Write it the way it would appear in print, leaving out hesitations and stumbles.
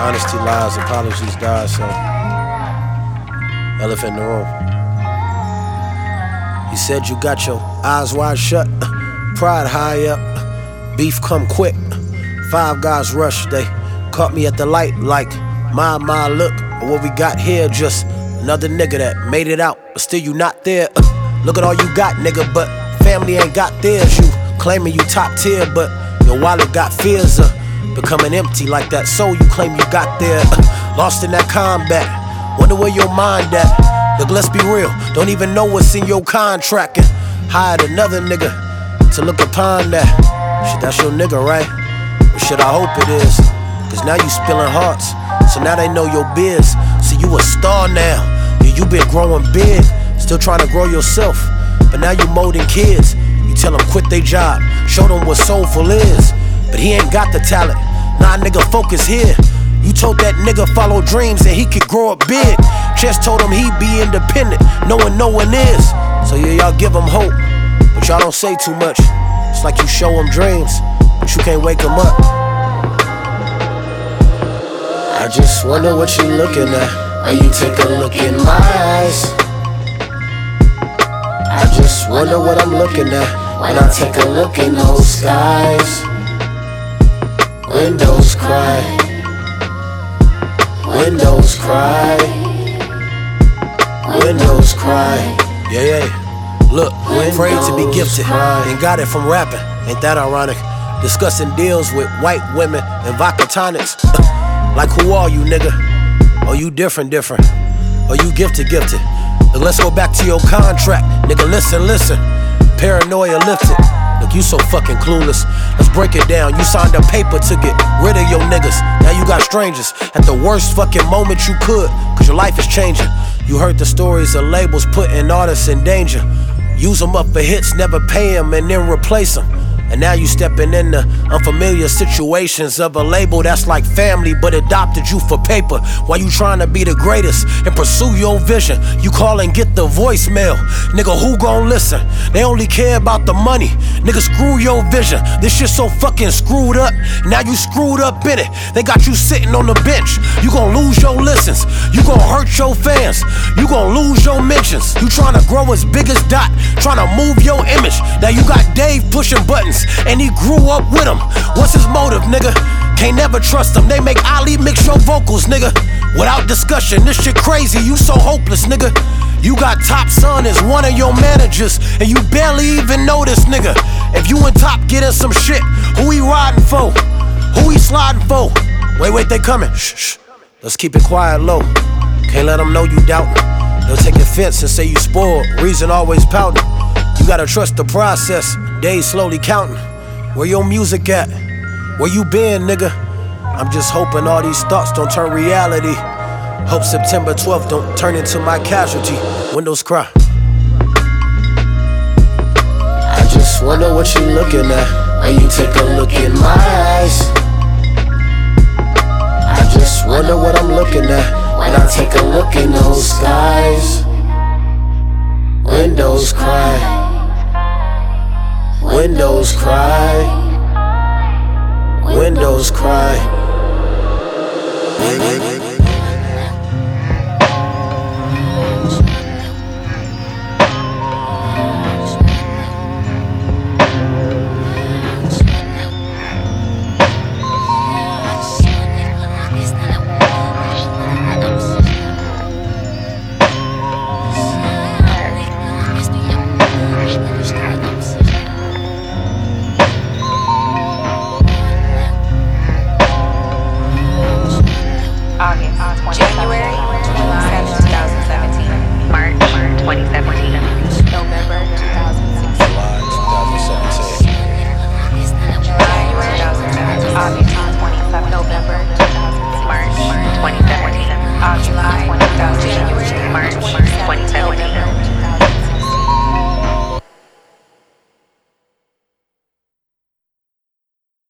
Honesty lies, apologies die, so elephant in the room. He said you got your eyes wide shut, pride high up, beef come quick. 5 guys rush, they caught me at the light like, my, look. But what we got here, just another nigga that made it out, but still you not there. Look at all you got, nigga, but family ain't got theirs. You claiming you top tier, but your wallet got fears of becoming empty like that soul you claim you got there. Lost in that combat, wonder where your mind at. Look, let's be real, don't even know what's in your contract. And hired another nigga to look upon that. Shit, that's your nigga, right? But shit, I hope it is. Cause now you spilling hearts, so now they know your biz. See, you a star now, you been growing big. Still trying to grow yourself, but now you molding kids. You tell them quit they job, show them what soulful is. But he ain't got the talent, nah nigga focus here. You told that nigga follow dreams and he could grow up big. Just told him he'd be independent, knowing no one is. So yeah, y'all give him hope, but y'all don't say too much. It's like you show him dreams, but you can't wake him up. I just wonder what you looking at when you take a look in my eyes. I just wonder what I'm looking at when I take a look in those skies. Windows cry, windows cry, windows cry. Yeah. Look, prayed to be gifted and got it from rapping. Ain't that ironic? Discussing deals with white women and vodka tonics. Like who are you, nigga? Are you different? Are you gifted? Look, let's go back to your contract, nigga. Listen. Paranoia lifted. Look, you so fucking clueless. Let's break it down. You signed a paper to get rid of your niggas. Now you got strangers at the worst fucking moment you could, cause your life is changing. You heard the stories of labels putting artists in danger. Use them up for hits, never pay them and then replace them. And now you stepping into unfamiliar situations of a label that's like family but adopted you for paper. While you trying to be the greatest and pursue your vision, you call and get the voicemail. Nigga, who gon' listen? They only care about the money. Nigga, screw your vision. This shit so fucking screwed up. Now you screwed up in it. They got you sitting on the bench. You gon' lose your listens. You gon' hurt your fans. You gon' lose your mentions. You trying to grow as big as Dot, trying to move your image. Now you got Dave pushing buttons and he grew up with him. What's his motive, nigga? Can't never trust them. They make Ali mix your vocals, nigga. Without discussion, this shit crazy, you so hopeless, nigga. You got Top Son as one of your managers, and you barely even know this nigga. If you and Top getting some shit, who he riding for? Who he sliding for? Wait, they coming. Shh. Let's keep it quiet low. Can't let them know you doubting. They'll take offense and say you spoiled. Reason always pouting. You gotta trust the process. Days slowly counting. Where your music at? Where you been, nigga? I'm just hoping all these thoughts don't turn reality. Hope September 12th don't turn into my casualty. Windows cry. I just wonder what you looking at when you take a look in my eyes. I just wonder what I'm looking at when I take a look in those skies. Windows cry. Windows cry, windows cry.